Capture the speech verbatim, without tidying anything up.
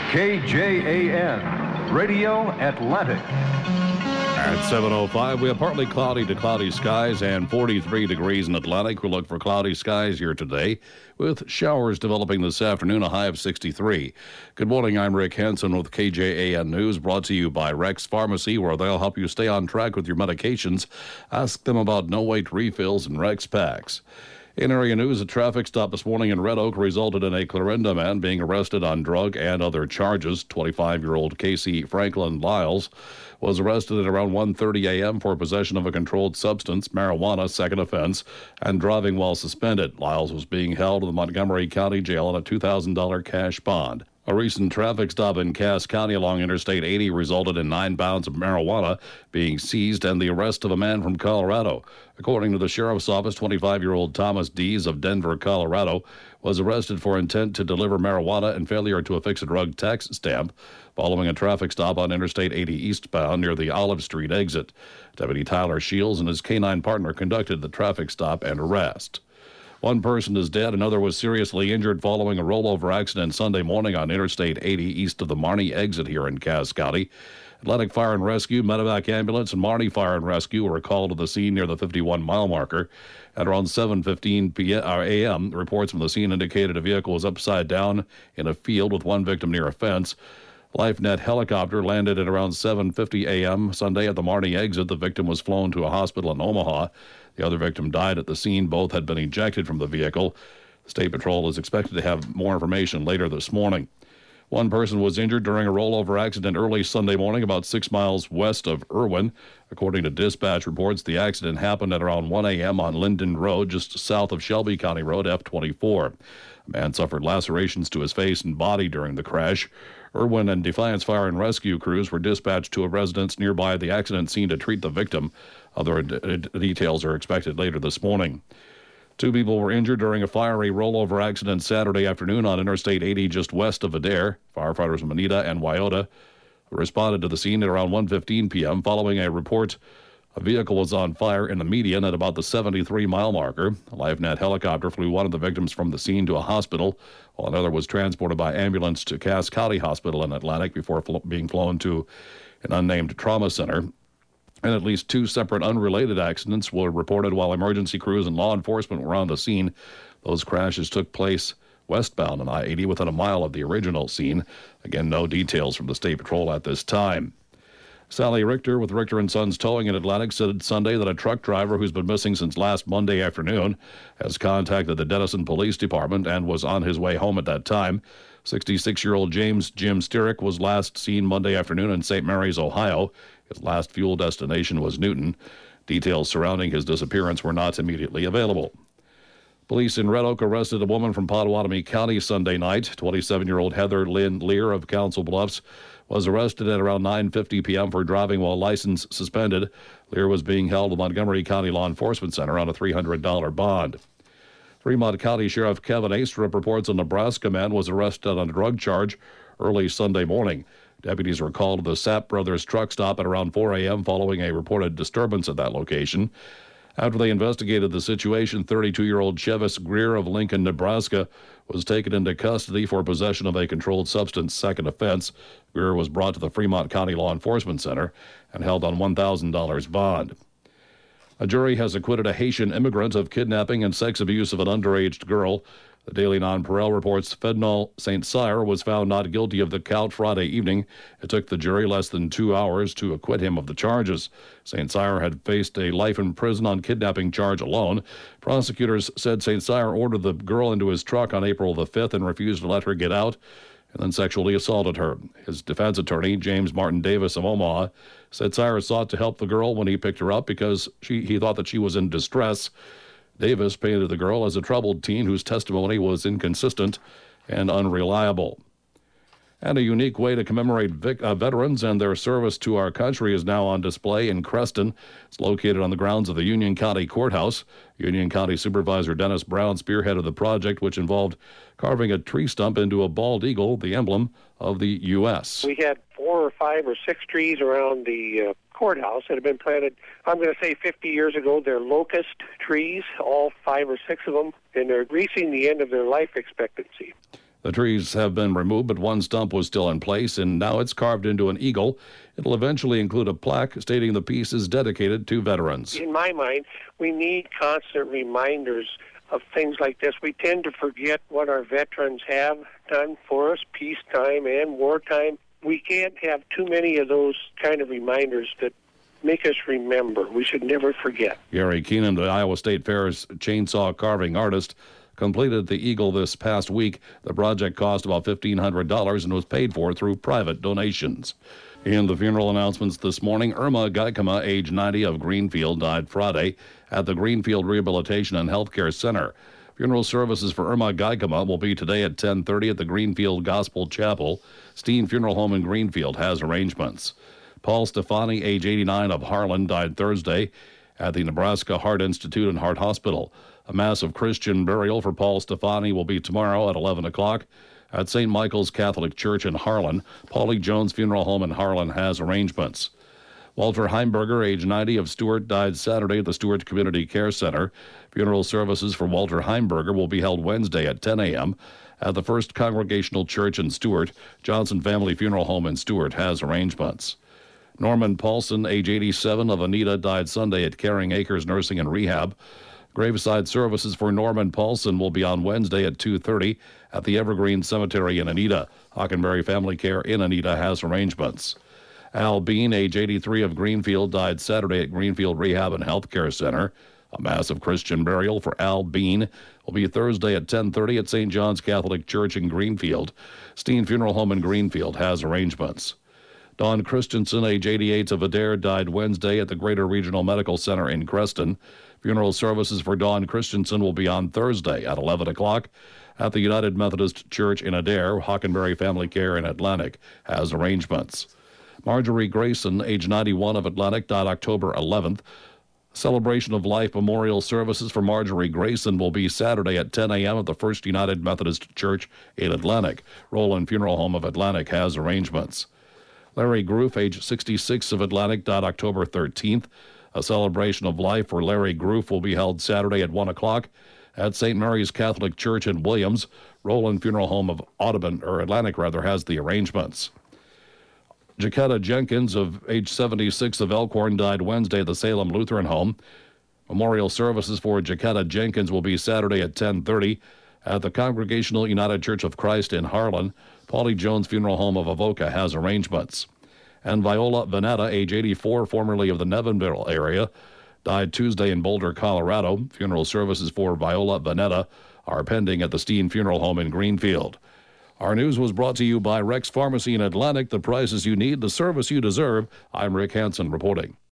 K J A N, Radio Atlantic. At seven oh five, we have partly cloudy to cloudy skies and forty-three degrees in Atlantic. We look for cloudy skies here today with showers developing this afternoon, a high of sixty-three. Good morning, I'm Rick Hansen with K J A N News, brought to you by Rex Pharmacy, where they'll help you stay on track with your medications. Ask them about no-wait refills and Rex packs. In area news, a traffic stop this morning in Red Oak resulted in a Clarinda man being arrested on drug and other charges. twenty-five-year-old Casey Franklin Lyles was arrested at around one thirty a.m. for possession of a controlled substance, marijuana, second offense, and driving while suspended. Lyles was being held in the Montgomery County Jail on a two thousand dollars cash bond. A recent traffic stop in Cass County along Interstate eighty resulted in nine pounds of marijuana being seized and the arrest of a man from Colorado. According to the sheriff's office, twenty-five-year-old Thomas Dees of Denver, Colorado, was arrested for intent to deliver marijuana and failure to affix a drug tax stamp following a traffic stop on Interstate eighty eastbound near the Olive Street exit. Deputy Tyler Shields and his canine partner conducted the traffic stop and arrest. One person is dead, another was seriously injured following a rollover accident Sunday morning on Interstate eighty east of the Marnie exit here in Cass County. Atlantic Fire and Rescue, Medevac Ambulance, and Marnie Fire and Rescue were called to the scene near the fifty-one mile marker. At around seven fifteen a m, reports from the scene indicated a vehicle was upside down in a field with one victim near a fence. LifeNet helicopter landed at around seven fifty a m Sunday at the Marnie exit. The victim was flown to a hospital in Omaha. The other victim died at the scene. Both had been ejected from the vehicle. The State Patrol is expected to have more information later this morning. One person was injured during a rollover accident early Sunday morning about six miles west of Irwin. According to dispatch reports, the accident happened at around one a m on Linden Road, just south of Shelby County Road F twenty-four. A man suffered lacerations to his face and body during the crash. Irwin and Defiance Fire and Rescue crews were dispatched to a residence nearby the accident scene to treat the victim. Other d- d- details are expected later this morning. Two people were injured during a fiery rollover accident Saturday afternoon on Interstate eighty just west of Adair. Firefighters Manita and Wyoda responded to the scene at around one fifteen p m following a report a vehicle was on fire in the median at about the seventy-three mile marker. A LifeNet helicopter flew one of the victims from the scene to a hospital, while another was transported by ambulance to Cass County Hospital in Atlantic before fl- being flown to an unnamed trauma center. And at least two separate unrelated accidents were reported while emergency crews and law enforcement were on the scene. Those crashes took place westbound on I eighty within a mile of the original scene. Again, no details from the State Patrol at this time. Sally Richter with Richter and Sons Towing in Atlantic said Sunday that a truck driver who's been missing since last Monday afternoon has contacted the Denison Police Department and was on his way home at that time. sixty-six-year-old James Jim Stirrick was last seen Monday afternoon in Saint Mary's, Ohio. His last fuel destination was Newton. Details surrounding his disappearance were not immediately available. Police in Red Oak arrested a woman from Pottawatomie County Sunday night. twenty-seven-year-old Heather Lynn Lear of Council Bluffs was arrested at around nine fifty p m for driving while license suspended. Lear was being held at Montgomery County Law Enforcement Center on a three hundred dollars bond. Fremont County Sheriff Kevin Astrup reports a Nebraska man was arrested on a drug charge early Sunday morning. Deputies were called to the Sapp Brothers truck stop at around four a m following a reported disturbance at that location. After they investigated the situation, thirty-two-year-old Chevis Greer of Lincoln, Nebraska, was taken into custody for possession of a controlled substance second offense. Greer was brought to the Fremont County Law Enforcement Center and held on one thousand dollars bond. A jury has acquitted a Haitian immigrant of kidnapping and sex abuse of an underage girl. The Daily Nonpareil reports Fednall Saint Cyr was found not guilty of the count Friday evening. It took the jury less than two hours to acquit him of the charges. Saint Cyr had faced a life in prison on kidnapping charge alone. Prosecutors said Saint Cyr ordered the girl into his truck on April the fifth and refused to let her get out, and then sexually assaulted her. His defense attorney, James Martin Davis of Omaha, said Cyr sought to help the girl when he picked her up because she, he thought that she was in distress. Davis painted the girl as a troubled teen whose testimony was inconsistent and unreliable. And a unique way to commemorate vic- uh, veterans and their service to our country is now on display in Creston. It's located on the grounds of the Union County Courthouse. Union County Supervisor Dennis Brown spearheaded the project, which involved carving a tree stump into a bald eagle, the emblem of the U S We had four or five or six trees around the uh, courthouse that have been planted, I'm going to say fifty years ago. They're locust trees, all five or six of them, and they're reaching the end of their life expectancy. The trees have been removed, but one stump was still in place, and now it's carved into an eagle. It'll eventually include a plaque stating the piece is dedicated to veterans. In my mind, we need constant reminders of things like this. We tend to forget what our veterans have done for us, peacetime and wartime. We can't have too many of those kind of reminders that make us remember. We should never forget. Gary Keenan, the Iowa State Fair's chainsaw carving artist, completed the eagle this past week. The project cost about fifteen hundred dollars and was paid for through private donations. In the funeral announcements this morning, Irma Gaikama, age ninety, of Greenfield, died Friday at the Greenfield Rehabilitation and Healthcare Center. Funeral services for Irma Gaikama will be today at ten thirty at the Greenfield Gospel Chapel. Steen Funeral Home in Greenfield has arrangements. Paul Stefani, age eighty-nine, of Harlan, died Thursday at the Nebraska Heart Institute and Heart Hospital. A mass of Christian burial for Paul Stefani will be tomorrow at eleven o'clock at Saint Michael's Catholic Church in Harlan. Paulie Jones Funeral Home in Harlan has arrangements. Walter Heimberger, age ninety, of Stewart, died Saturday at the Stewart Community Care Center. Funeral services for Walter Heimberger will be held Wednesday at ten a.m. at the First Congregational Church in Stewart. Johnson Family Funeral Home in Stewart has arrangements. Norman Paulson, age eighty-seven, of Anita, died Sunday at Caring Acres Nursing and Rehab. Graveside services for Norman Paulson will be on Wednesday at two thirty at the Evergreen Cemetery in Anita. Hockenberry Family Care in Anita has arrangements. Al Bean, age eighty-three, of Greenfield, died Saturday at Greenfield Rehab and Healthcare Center. A massive Christian burial for Al Bean will be Thursday at ten thirty at Saint John's Catholic Church in Greenfield. Steen Funeral Home in Greenfield has arrangements. Don Christensen, age eighty-eight, of Adair, died Wednesday at the Greater Regional Medical Center in Creston. Funeral services for Don Christensen will be on Thursday at eleven o'clock at the United Methodist Church in Adair. Hockenberry Family Care in Atlantic has arrangements. Marjorie Grayson, age ninety-one, of Atlantic, died October eleventh. Celebration of Life memorial services for Marjorie Grayson will be Saturday at ten a.m. at the First United Methodist Church in Atlantic. Roland Funeral Home of Atlantic has arrangements. Larry Groof, age sixty-six, of Atlantic, died October thirteenth. A celebration of life for Larry Groof will be held Saturday at one o'clock at Saint Mary's Catholic Church in Williams. Roland Funeral Home of Audubon, or Atlantic rather, has the arrangements. Jaquetta Jenkins, of age seventy-six, of Elkhorn, died Wednesday at the Salem Lutheran Home. Memorial services for Jaquetta Jenkins will be Saturday at ten thirty at the Congregational United Church of Christ in Harlan. Paulie Jones Funeral Home of Avoca has arrangements. And Viola Veneta, age eighty-four, formerly of the Nevinville area, died Tuesday in Boulder, Colorado. Funeral services for Viola Veneta are pending at the Steen Funeral Home in Greenfield. Our news was brought to you by Rex Pharmacy in Atlantic. The prices you need, the service you deserve. I'm Rick Hansen reporting.